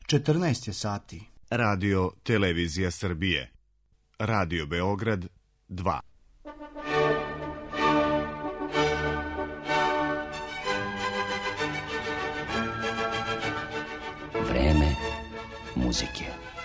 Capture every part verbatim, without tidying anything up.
četrnaest je sati. Radio Televizija Srbije. Radio Beograd dva. Vreme muzike.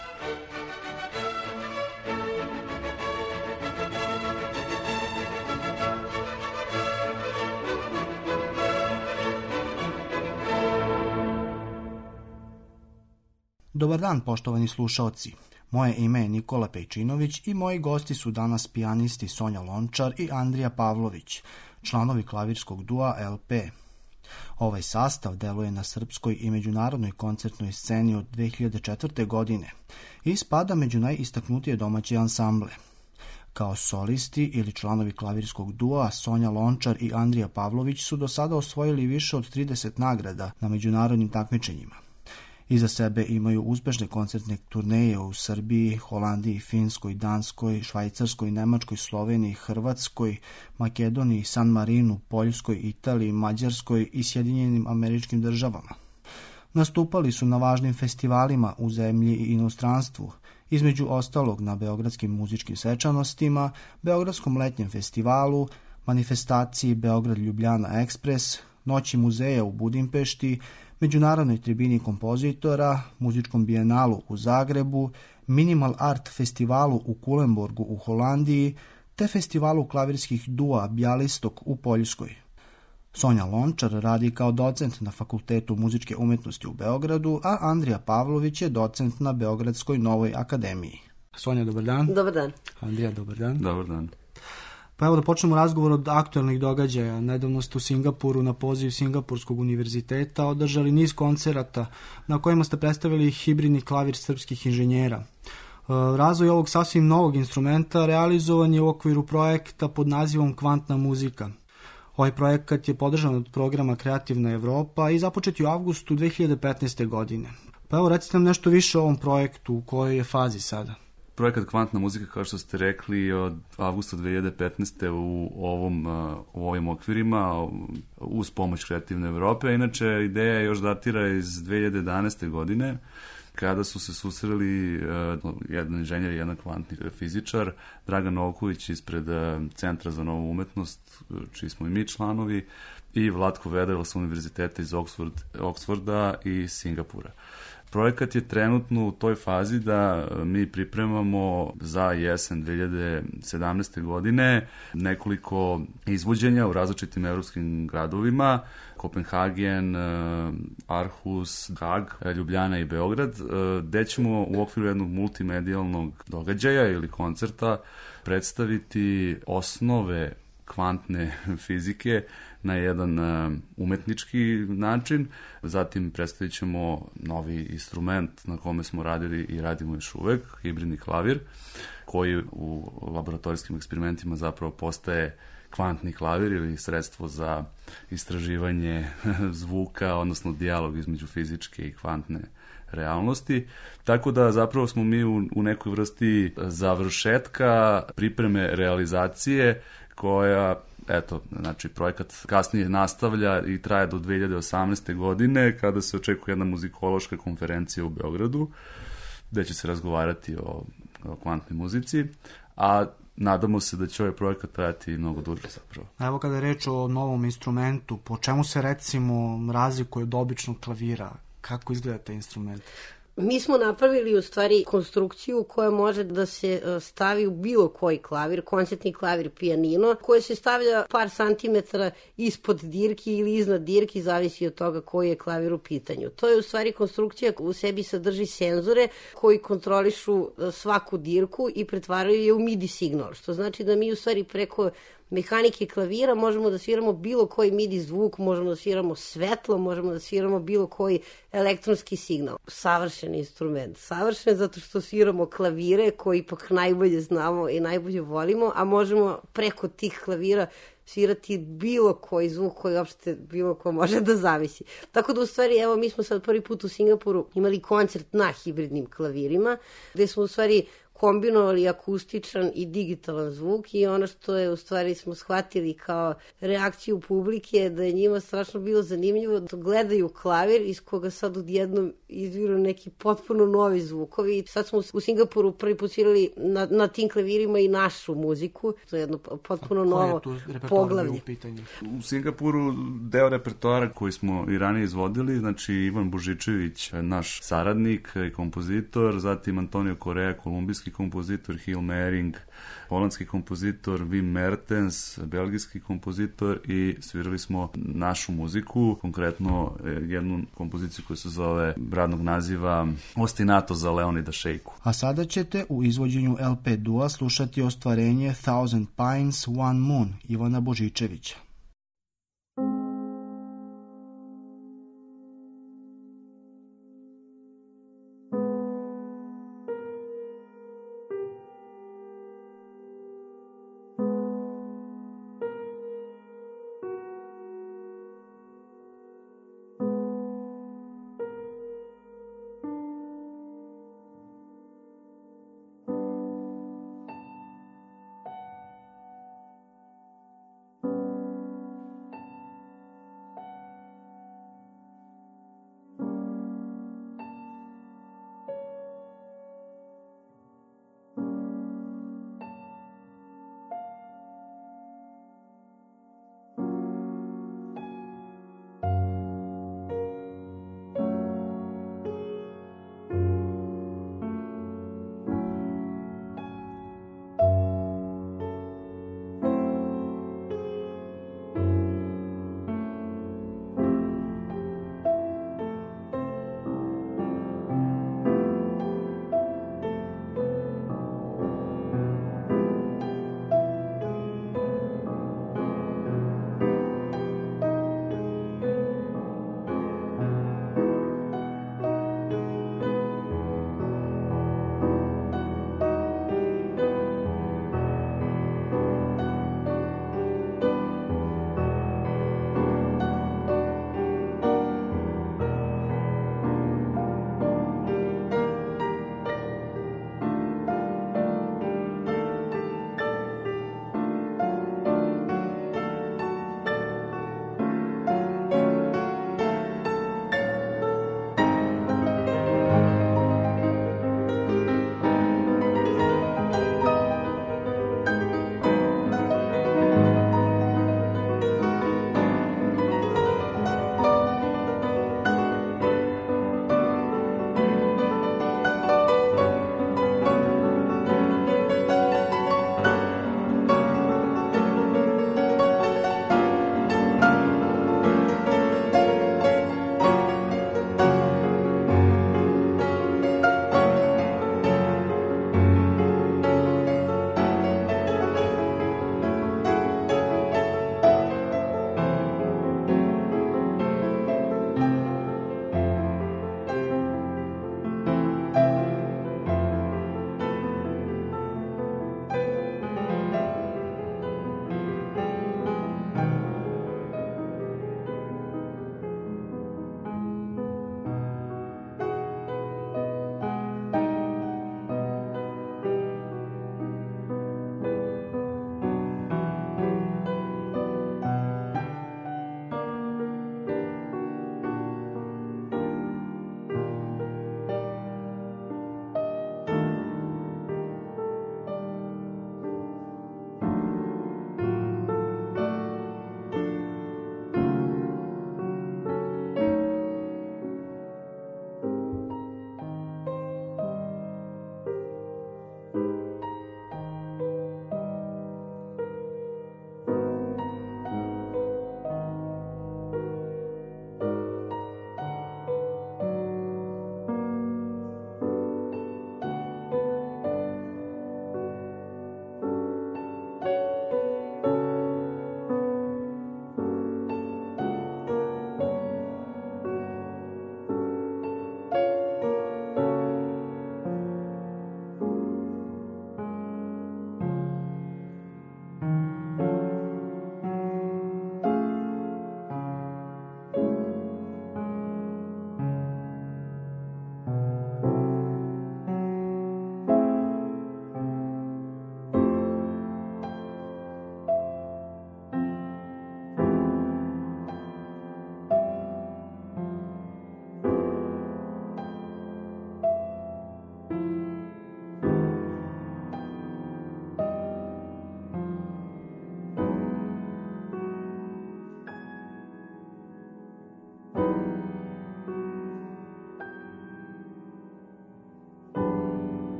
Dobar dan, poštovani slušaoci. Moje ime je Nikola Pejčinović i moji gosti su danas pijanisti Sonja Lončar i Andrija Pavlović, članovi klavirskog dua el pe. Ovaj sastav deluje na srpskoj i međunarodnoj koncertnoj sceni od dve hiljade četvrte. godine i spada među najistaknutije domaće ansamble. Kao solisti ili članovi klavirskog dua, Sonja Lončar i Andrija Pavlović su do sada osvojili više od trideset nagrada na međunarodnim takmičenjima. Iza sebe imaju uspešne koncertne turneje u Srbiji, Holandiji, Finskoj, Danskoj, Švajcarskoj, Nemačkoj, Sloveniji, Hrvatskoj, Makedoniji, San Marinu, Poljskoj, Italiji, Mađarskoj i Sjedinjenim Američkim Državama. Nastupali su na važnim festivalima u zemlji i inostranstvu, između ostalog na Beogradskim muzičkim svečanostima, Beogradskom letnjem festivalu, manifestaciji Beograd Ljubljana Ekspres, Noći muzeja u Budimpešti, Međunarodnoj tribini kompozitora, Muzičkom bijenalu u Zagrebu, Minimal Art festivalu u Kulenborgu u Holandiji, te festivalu klavirskih dua Bjalistok u Poljskoj. Sonja Lončar radi kao docent na Fakultetu muzičke umetnosti u Beogradu, a Andrija Pavlović je docent na Beogradskoj Novoj akademiji. Sonja, dobar dan. Dobar dan. Andrija, dobar dan. Dobar dan. Pa evo da počnemo razgovor od aktualnih događaja. Nedavno ste u Singapuru na poziv Singapurskog univerziteta održali niz koncerata na kojima ste predstavili hibridni klavir srpskih inženjera. Razvoj ovog sasvim novog instrumenta realizovan je u okviru projekta pod nazivom Kvantna muzika. Ovaj projekat je podržan od programa Kreativna Evropa i započet je u avgustu dve hiljade petnaeste. godine. Pa evo recite nam nešto više o ovom projektu, u kojoj je fazi sada. Projekat Kvantna muzika, kao što ste rekli, od avgusta dve hiljade petnaeste. u ovom u ovim okvirima uz pomoć Kreativne Evrope. Inače, ideja još datira iz dve hiljade jedanaeste. godine, kada su se susreli uh, jedan inženjer i jedan kvantni fizičar, Dragan Novković ispred Centra za novu umetnost, čiji smo i mi članovi, i Vlatko Vederl sa univerziteta iz Oxford, Oxforda i Singapura. Projekat je trenutno u toj fazi da mi pripremamo za jesen dve hiljade sedamnaeste. godine nekoliko izvođenja u različitim evropskim gradovima: Kopenhagen, Aarhus, Hag, Ljubljana i Beograd, gde ćemo u okviru jednog multimedijalnog događaja ili koncerta predstaviti osnove kvantne fizike na jedan umetnički način. Zatim predstavit ćemo novi instrument na kome smo radili i radimo još uvek, hibridni klavir, koji u laboratorijskim eksperimentima zapravo postaje kvantni klavir ili sredstvo za istraživanje zvuka, odnosno dijalog između fizičke i kvantne realnosti. Tako da zapravo smo mi u, u nekoj vrsti završetka pripreme realizacije koja, eto, znači projekat kasnije nastavlja i traje do dve hiljade osamnaeste. godine, kada se očekuje jedna muzikološka konferencija u Beogradu, gde će se razgovarati o, o kvantnoj muzici, a nadamo se da će ovaj projekat trajati mnogo duže zapravo. Evo kada je reč o novom instrumentu, po čemu se recimo razlikuje od običnog klavira? Kako izgleda taj instrument? Mi smo napravili u stvari konstrukciju koja može da se stavi u bilo koji klavir, koncertni klavir, pijanino, koje se stavlja par santimetara ispod dirki ili iznad dirki, zavisi od toga koji je klavir u pitanju. To je u stvari konstrukcija u sebi sadrži senzore koji kontrolišu svaku dirku i pretvaraju je u midi signal, što znači da mi u stvari preko mehanike klavira možemo da sviramo bilo koji midi zvuk, možemo da sviramo svetlo, možemo da sviramo bilo koji elektronski signal. Savršen instrument. Savršen zato što sviramo klavire koji ipak najbolje znamo i najbolje volimo, a možemo preko tih klavira svirati bilo koji zvuk koji uopšte bilo ko može da zavisi. Tako da u stvari, evo, mi smo sad prvi put u Singapuru imali koncert na hibridnim klavirima, gde smo u stvari kombinovali akustičan i digitalan zvuk i ono što je u stvari smo shvatili kao reakciju publike da je njima strašno bilo zanimljivo da gledaju klavir iz koga sad odjednom izviru neki potpuno novi zvukovi. Sad smo u Singapuru prvi put svirali na, na tim klavirima i našu muziku. To je jedno potpuno novo poglavlje. U Singapuru deo repertoara koji smo i ranije izvodili, znači Ivan Božičević, naš saradnik i kompozitor, zatim Antonio Correa, kolumbijski kompozitor, Hil Mering, holandski kompozitor, Wim Mertens, belgijski kompozitor i svirali smo našu muziku, konkretno jednu kompoziciju koja se zove radnog naziva Ostinato za Leonida Šejku. A sada ćete u izvođenju el pe Dua slušati ostvarenje Thousand Pines, One Moon Ivana Božičevića.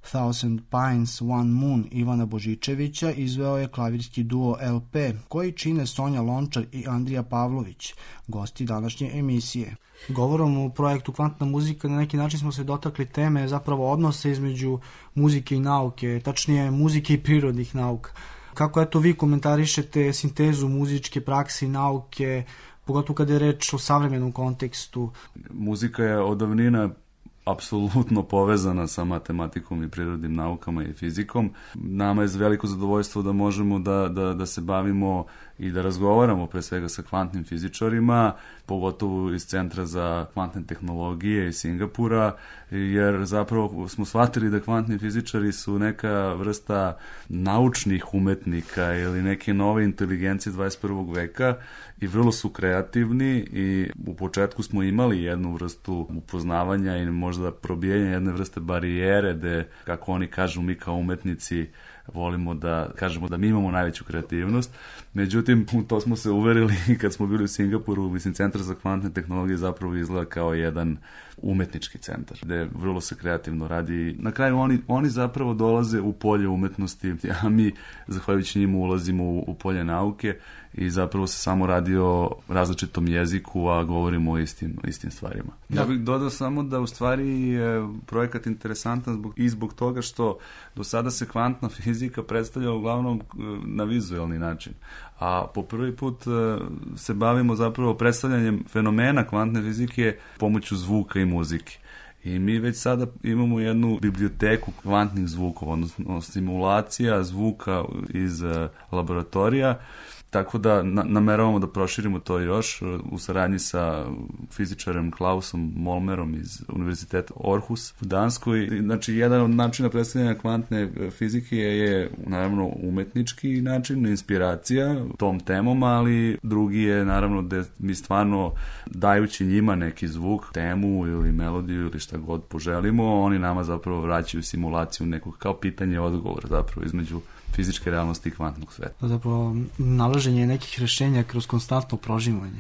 Thousand Pines One Moon Ivana Božičevića izveo je klavirski duo L P, koji čine Sonja Lončar i Andrija Pavlović, gosti današnje emisije. Govorom o projektu Kvantna muzika, na neki način smo se dotakli teme zapravo odnose između muzike i nauke, tačnije muzike i prirodnih nauka. Kako eto vi komentarišete sintezu muzičke prakse i nauke, pogotovo kada je reč o savremenom kontekstu? Muzika je od davnina apsolutno povezana sa matematikom i prirodnim naukama i fizikom. Nama je veliko zadovoljstvo da možemo da, da, da se bavimo i da razgovaramo pre svega sa kvantnim fizičarima, pogotovo iz Centra za kvantne tehnologije iz Singapura, jer zapravo smo shvatili da kvantni fizičari su neka vrsta naučnih umetnika ili neke nove inteligencije dvadeset prvog veka i vrlo su kreativni i u početku smo imali jednu vrstu upoznavanja i možda probijanja jedne vrste barijere gde, kako oni kažu, mi kao umetnici volimo da kažemo da mi imamo najveću kreativnost. Međutim, u to smo se uverili kad smo bili u Singapuru. Mislim, Centar za kvantne tehnologije zapravo izgleda kao jedan umetnički centar, gde vrlo se kreativno radi. Na kraju oni, oni zapravo dolaze u polje umetnosti, a mi, zahvaljujući njima, ulazimo u, u polje nauke i zapravo se samo radi o različitom jeziku, a govorimo o istim, istim stvarima. Ja bih dodao samo da u stvari je projekat interesantan zbog, i zbog toga što do sada se kvantna fizika predstavlja uglavnom na vizuelni način, a po prvi put se bavimo zapravo predstavljanjem fenomena kvantne fizike pomoću zvuka i muzike. I mi već sada imamo jednu biblioteku kvantnih zvukova, odnosno simulacija zvuka iz laboratorija, tako da na, nameravamo da proširimo to još u saradnji sa fizičarem Klausom Molmerom iz Univerziteta Aarhus u Danskoj. Znači, jedan od načina predstavljanja kvantne fizike je naravno umetnički način, inspiracija tom temom, ali drugi je naravno da mi stvarno, dajući njima neki zvuk, temu ili melodiju ili šta god poželimo, oni nama zapravo vraćaju simulaciju nekog kao pitanje-odgovor zapravo između fizičke realnosti i kvantnog sveta. Zapravo, nalaženje nekih rešenja kroz konstantno prožimanje.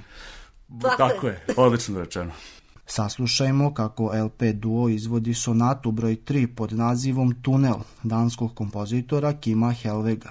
Tako je, odlično rečeno. Saslušajmo kako L P duo izvodi sonatu broj tri pod nazivom Tunel danskog kompozitora Kima Helvega.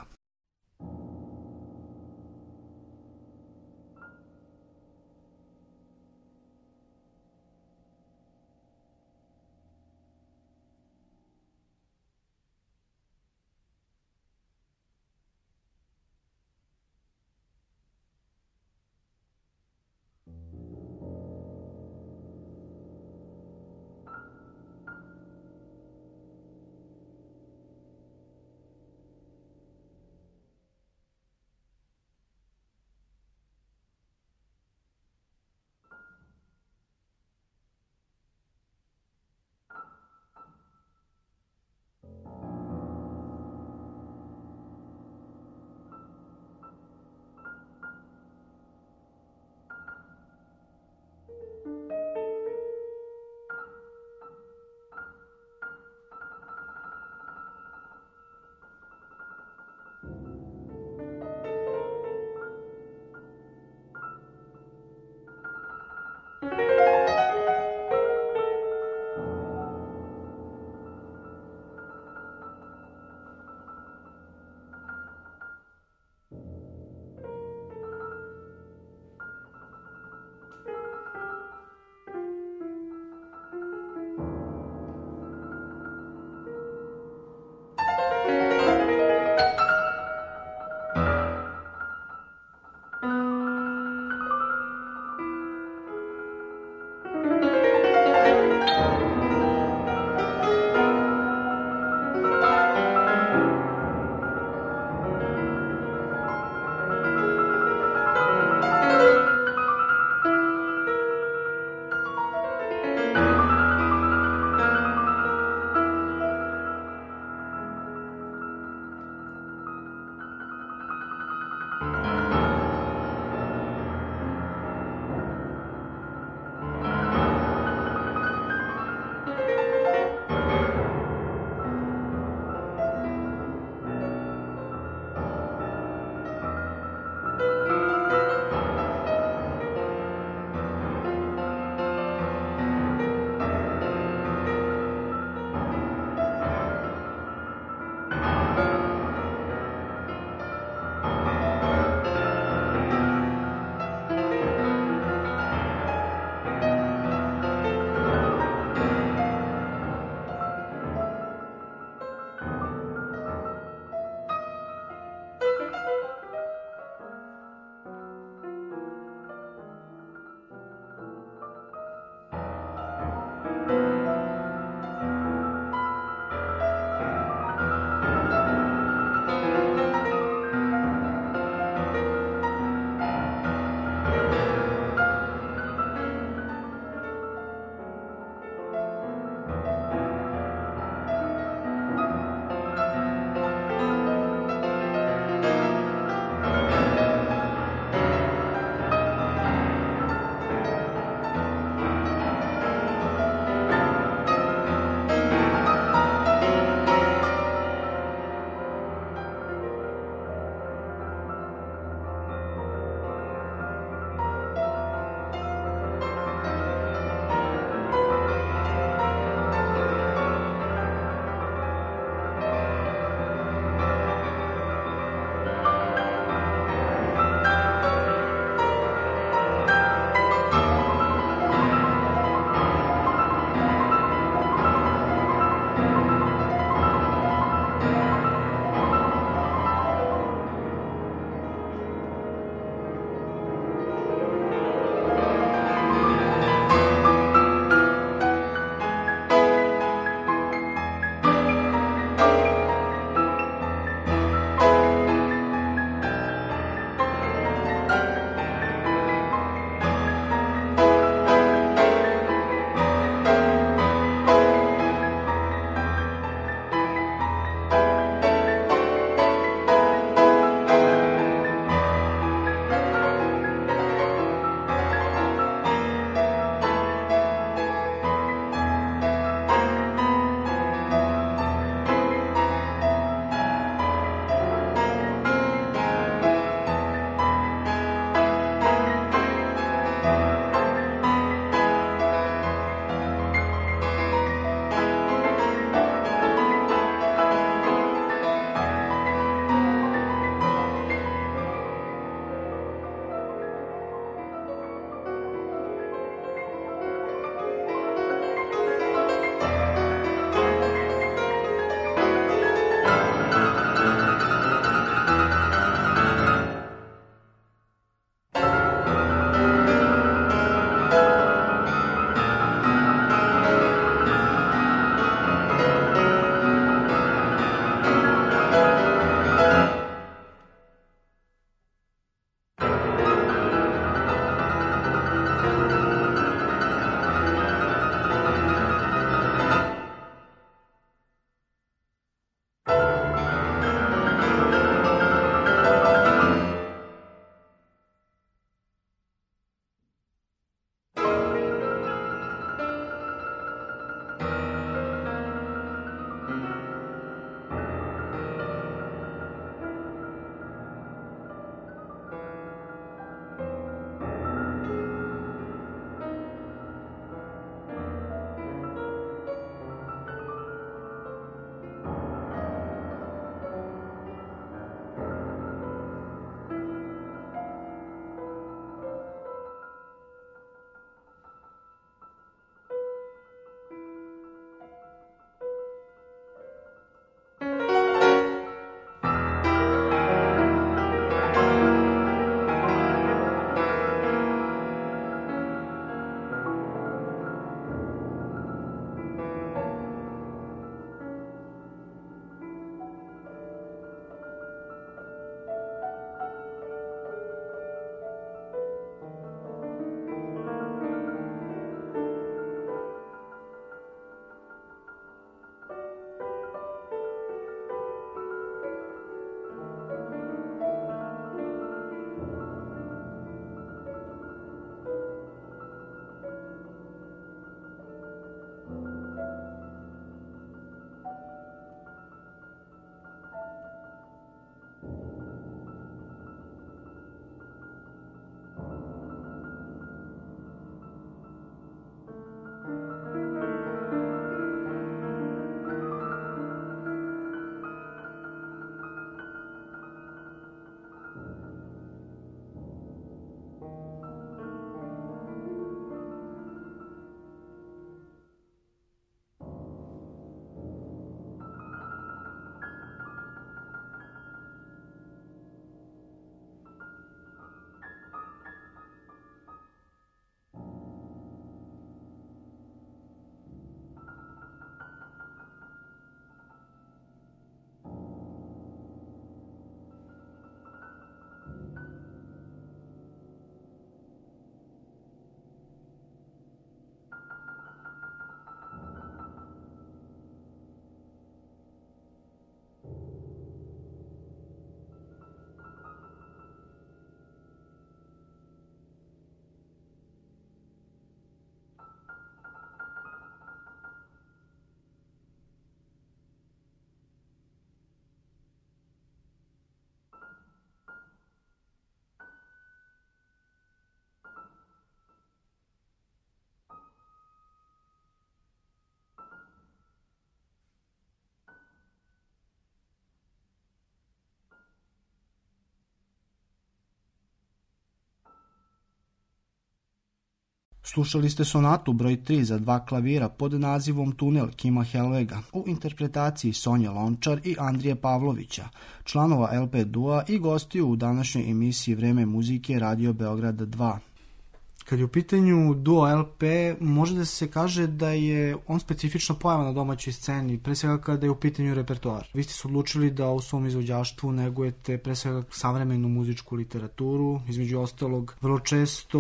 Slušali ste sonatu broj tri za dva klavira pod nazivom Tunel Kima Helvega u interpretaciji Sonje Lončar i Andrije Pavlovića, članova el pe Dua i gostiju u današnjoj emisiji Vreme muzike Radio Beograd dva. Kad je u pitanju Duo el pe, može da se kaže da je on specifična pojava na domaćoj sceni, pre svega kada je u pitanju repertoar. Vi ste se odlučili da u svom izvođaštvu negujete pre svega savremenu muzičku literaturu, između ostalog vrlo često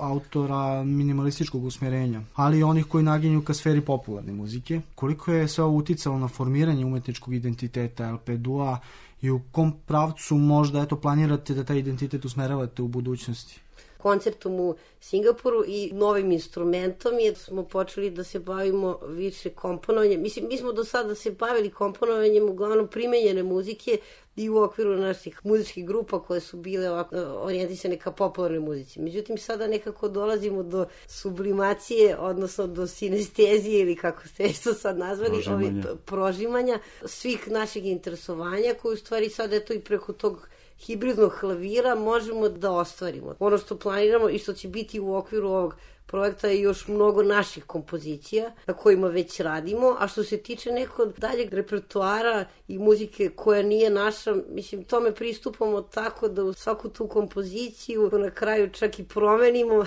autora minimalističkog usmjerenja, ali i onih koji naginju ka sferi popularne muzike. Koliko je sve ovo uticalo na formiranje umetničkog identiteta el pe Dua i u kom pravcu možda eto planirate da taj identitet usmeravate u budućnosti? Koncertom u Singapuru i novim instrumentom je smo počeli da se bavimo više komponovanjem. Mislim, mi smo do sada se bavili komponovanjem uglavnom primenjene muzike i u okviru naših muzičkih grupa koje su bile ovako, orijentisane ka popularnoj muzici. Međutim, sada nekako dolazimo do sublimacije, odnosno do sinestezije ili kako ste što sad nazvali, prožimanja. Ovi, prožimanja svih naših interesovanja koje u stvari sad eto i preko tog hibridnog klavira možemo da ostvarimo. Ono što planiramo i što će biti u okviru ovog projekta je još mnogo naših kompozicija na kojima već radimo, a što se tiče nekog daljeg repertoara i muzike koja nije naša, mislim, tome pristupamo tako da u svaku tu kompoziciju na kraju čak i promenimo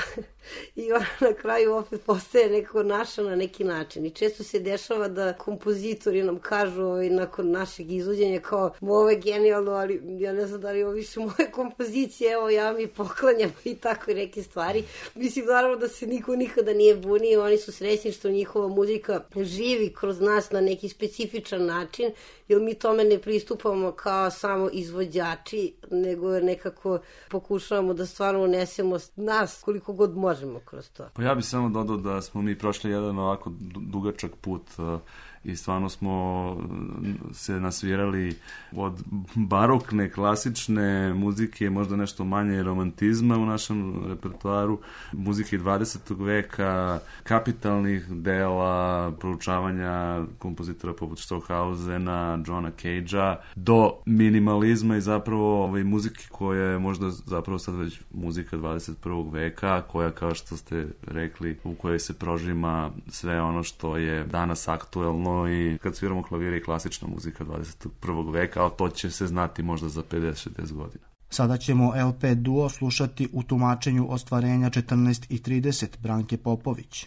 i ona na kraju opet postaje nekako naša na neki način. I često se dešava da kompozitori nam kažu ovaj, nakon našeg izvođenja kao, ovo je genijalno, ali ja ne znam da li je ovo više moje kompozicije, evo ja mi poklanjam i tako i neke stvari. Mislim, naravno da se niko nikada nije bunio, oni su srećni što njihova muzika živi kroz nas na neki specifičan način, jer mi tome ne pristupamo kao samo izvođači, nego nekako pokušavamo da stvarno unesemo nas koliko god možemo kroz to. Pa ja bih samo dodao da smo mi prošli jedan ovako dugačak put uh, i stvarno smo se nasvirali od barokne, klasične muzike, možda nešto manje romantizma u našem repertoaru, muzike dvadesetog veka, kapitalnih dela, proučavanja kompozitora poput Stockhausena, Johna Cagea, do minimalizma i zapravo ovaj, muzike koja je možda zapravo sad već muzika dvadeset prvog veka, koja, kao što ste rekli, u kojoj se prožima sve ono što je danas aktuelno i kad sviramo klavire i klasična muzika dvadeset prvog veka, a to će se znati možda za pedeset šezdeset godina. Sada ćemo el pe Duo slušati u tumačenju ostvarenja četrnaest i trideset Branke Popović.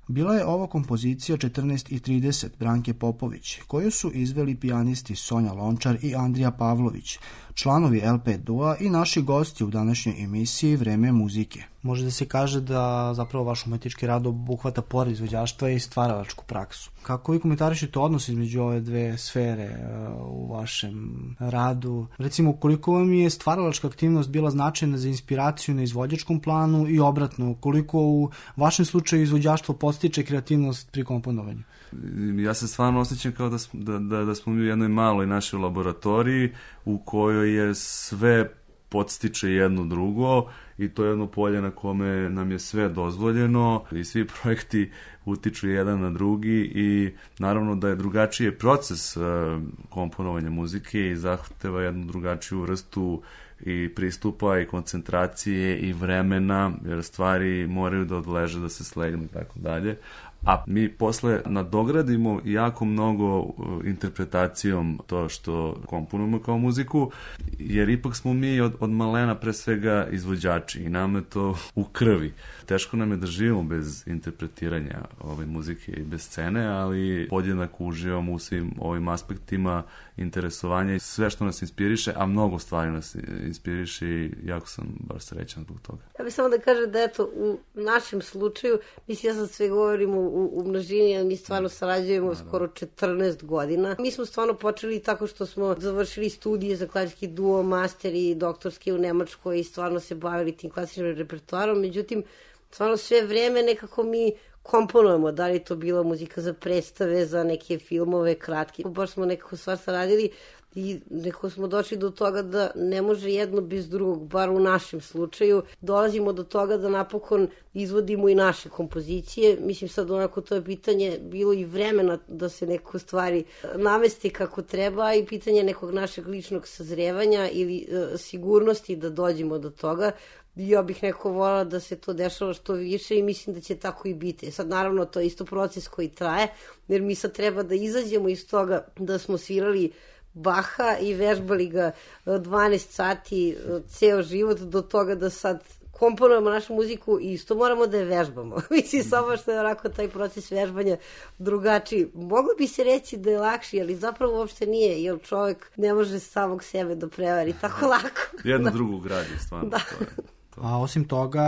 Bila je ovo kompozicija četrnaest i trideset Branke Popović, koju su izveli pijanisti Sonja Lončar i Andrija Pavlović, članovi L P Dua i naši gosti u današnjoj emisiji Vreme muzike. Može da se kaže da zapravo vaš umetnički rad obuhvata pored izvođaštva i stvaralačku praksu. Kako vi komentarišete odnos između ove dve sfere uh, u vašem radu? Recimo, koliko vam je stvaralačka aktivnost bila značajna za inspiraciju na izvođačkom planu i obratno, koliko u vašem slučaju izvođaštvo podstiče kreativnost pri komponovanju? Ja se stvarno osjećam kao da smo, da, da, da smo mi u jednoj maloj našoj laboratoriji u kojoj je sve podstiče jedno drugo i to je jedno polje na kome nam je sve dozvoljeno i svi projekti utiču jedan na drugi i naravno da je drugačiji proces uh, komponovanja muzike i zahteva jednu drugačiju vrstu i pristupa i koncentracije i vremena, jer stvari moraju da odleže, da se slegnu i tako dalje. A mi posle nadogradimo jako mnogo interpretacijom to što komponujemo kao muziku, jer ipak smo mi od, od malena pre svega izvođači i nam je to u krvi. Teško nam je da živimo bez interpretiranja ove muzike i bez scene, ali podjednako uživamo u svim ovim aspektima interesovanja i sve što nas inspiriše, a mnogo stvari nas inspiriše i jako sam baš srećan zbog toga. Ja bih samo da kažem da eto, u našem slučaju, mislim ja sad sve govorim u, u, u množini, ali mi stvarno sarađujemo Naravno. skoro četrnaest godina. Mi smo stvarno počeli tako što smo završili studije za klasički duo, master i doktorski u Nemačkoj i stvarno se bavili tim klasičnim repertoarom, međutim, stvarno sve vreme nekako mi komponujemo, da li to bila muzika za predstave, za neke filmove, kratke. Baš smo nekako svašta radili i nekako smo došli do toga da ne može jedno bez drugog, bar u našem slučaju. Dolazimo do toga da napokon izvodimo i naše kompozicije. Mislim sad onako to je pitanje bilo i vremena da se neko stvari namesti kako treba i pitanje nekog našeg ličnog sazrevanja ili e, sigurnosti da dođemo do toga. Ja bih neko volala da se to dešava što više i mislim da će tako i biti. Sad naravno to je isto proces koji traje, jer mi sad treba da izađemo iz toga da smo svirali Baha i vežbali ga dvanaest sati ceo život do toga da sad komponujemo našu muziku i isto moramo da je vežbamo. Mislim samo što je onako taj proces vežbanja drugačiji. Moglo bi se reći da je lakši, ali zapravo uopšte nije, jer čovjek ne može samog sebe da prevari tako lako. Jedno drugu gradi, stvarno. Da. To je. A osim toga,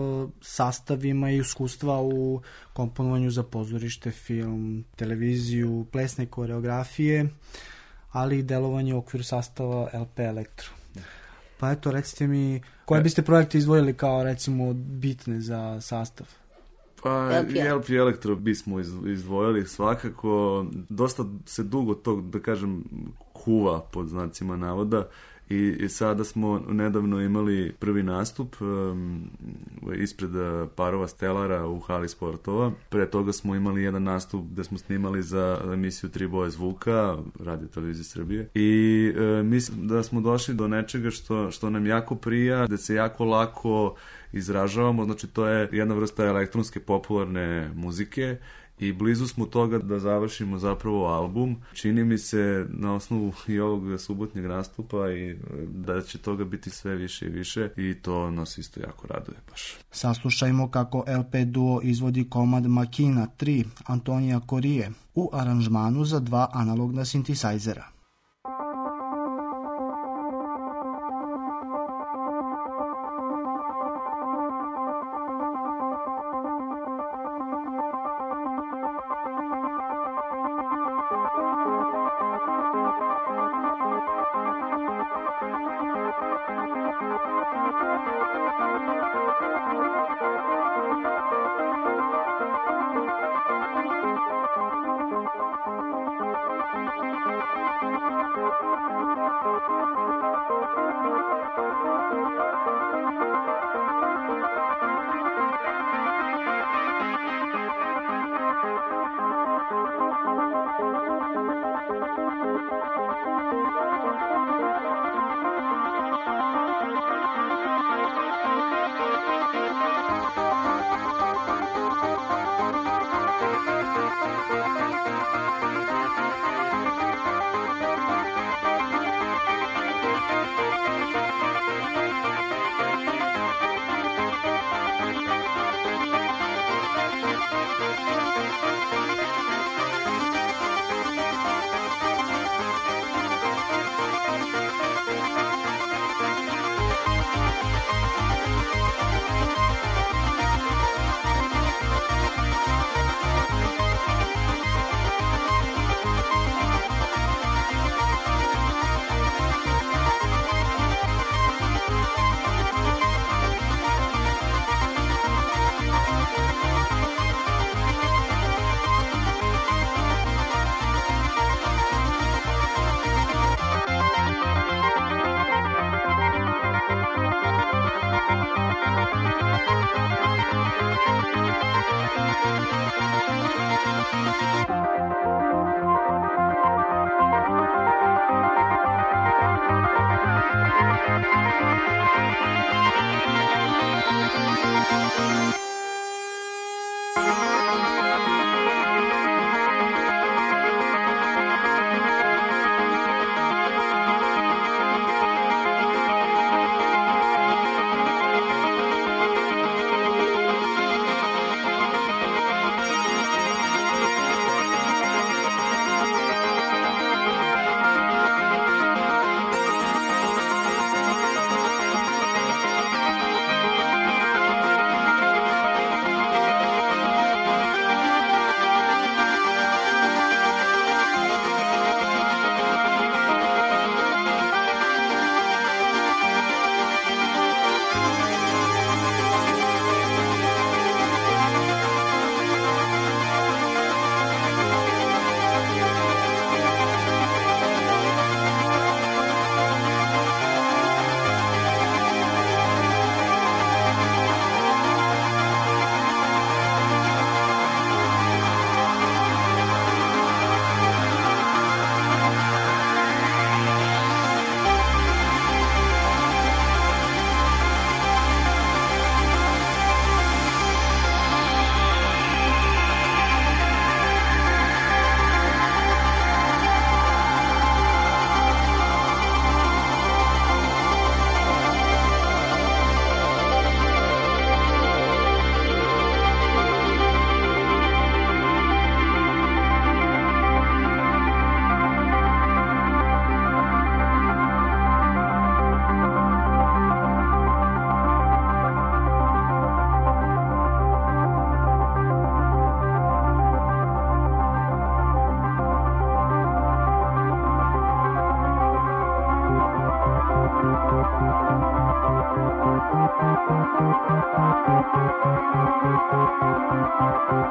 sastav ima i iskustva u komponovanju za pozorište, film, televiziju, plesne koreografije, ali i delovanje u okviru sastava L P Elektro. Pa eto, recite mi, koje biste projekte izdvojili kao, recimo, bitne za sastav? Pa, L P Elektro bismo izdvojili svakako. Dosta se dugo tog, da kažem, kuva pod znacima navoda. I, i sada smo nedavno imali prvi nastup um, ispred parova Stelara u hali sportova. Pre toga smo imali jedan nastup gde smo snimali za emisiju Tri boje zvuka, Radio televizije Srbije. I e, mislim da smo došli do nečega što, što nam jako prija, da se jako lako izražavamo. Znači to je jedna vrsta elektronske popularne muzike i blizu smo toga da završimo zapravo album. Čini mi se na osnovu i ovog subotnjeg nastupa i da će toga biti sve više i više i to nas isto jako raduje baš. Saslušajmo kako L P Duo izvodi komad Makina tri Antonija Korije u aranžmanu za dva analogna sintisajzera. Thank you.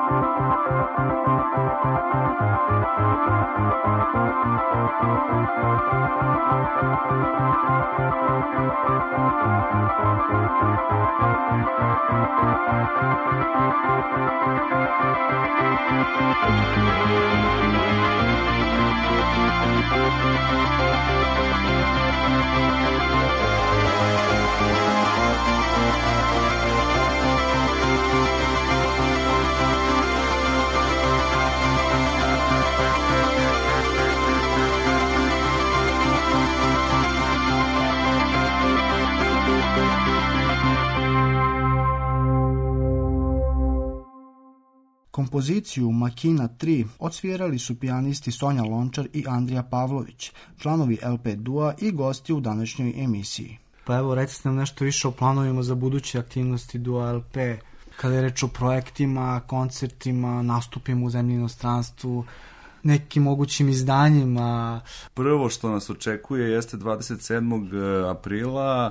Kompoziciju Makina tri odsvirali su pijanisti Sonja Lončar i Andrija Pavlović, članovi el pe Dua i gosti u današnjoj emisiji. Pa evo, recite nam nešto više o planovima za buduće aktivnosti Dua el pe, kada je reč o projektima, koncertima, nastupima u zemlji i inostranstvu, nekim mogućim izdanjima. Prvo što nas očekuje jeste dvadeset sedmog aprila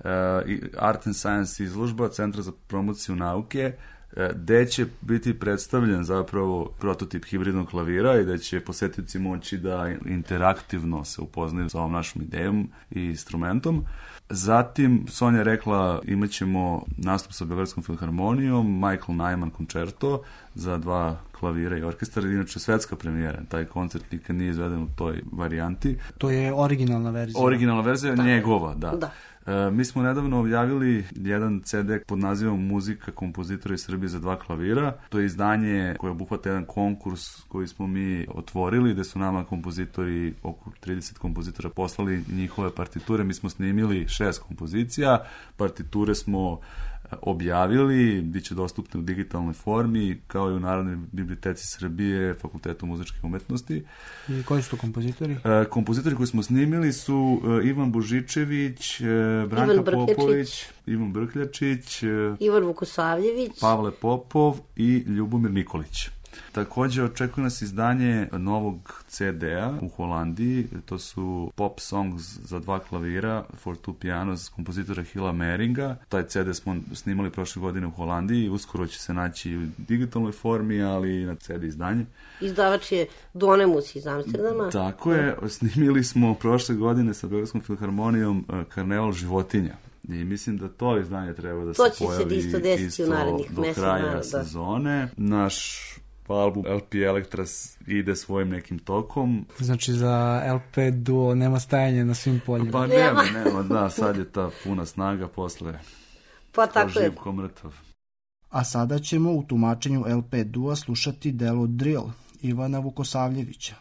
Art and Science izložba Centra za promociju nauke, gde će biti predstavljen zapravo prototip hibridnog klavira i da će posetioci moći da interaktivno se upoznaju sa ovom našom idejom i instrumentom. Zatim, Sonja je rekla, imat ćemo nastup sa Beogradskom filharmonijom, Michael Nyman koncerto za dva klavira i orkestar, inače svetska premijera. Taj koncert nikad nije izveden u toj varijanti. To je originalna verzija. Originalna verzija, da. njegova, da. Da. E, mi smo nedavno objavili jedan ce de pod nazivom Muzika kompozitora iz Srbije za dva klavira. To je izdanje koje obuhvata jedan konkurs koji smo mi otvorili, gde su nama kompozitori, oko trideset kompozitora, poslali njihove partiture. Mi smo snimili šest kompozicija, partiture smo objavili, bit će dostupne u digitalnoj formi, kao i u Narodnoj biblioteci Srbije, Fakultetu muzičkih umetnosti. I koji su to kompozitori? E, kompozitori koji smo snimili su e, Ivan Božičević, e, Branka Ivan Brkljačić, Popović, Ivan Brkljačić, e, Ivan Vukosavljević, Pavle Popov i Ljubomir Nikolić. Takođe, očekuje nas izdanje novog ce de-a u Holandiji. To su pop songs za dva klavira, for two pianos, kompozitora Hila Meringa. Taj ce de smo snimali prošle godine u Holandiji. Uskoro će se naći u digitalnoj formi, ali i na ce de izdanje. Izdavač je Donemus iz Amsterdama. Tako je. Snimili smo prošle godine sa Beogradskom filharmonijom Karneval životinja. I mislim da to izdanje treba da to se pojavi se isto desiti u narednih do kraja dana, sezone. Naš album el pe Elektras ide svojim nekim tokom. Znači za el pe Duo nema stajanja na svim poljima. Pa nema, nema, da, sad je ta puna snaga posle pa tako je. Živ ko mrtav. A sada ćemo u tumačenju el pe Dua slušati delo Drill Ivana Vukosavljevića.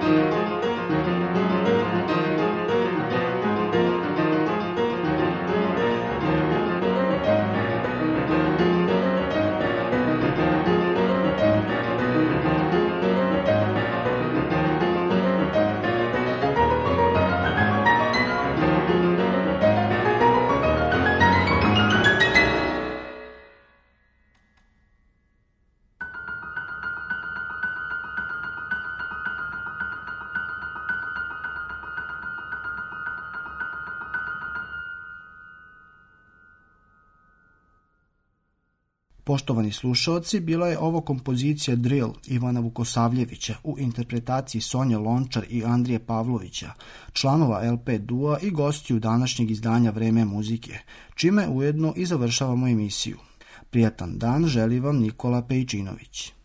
Poštovani slušaoci, bila je ovo kompozicija Drill Ivana Vukosavljevića u interpretaciji Sonje Lončar i Andrije Pavlovića, članova el pe Dua i gostiju današnjeg izdanja Vreme muzike, čime ujedno i završavamo emisiju. Prijatan dan želi vam Nikola Pejčinović.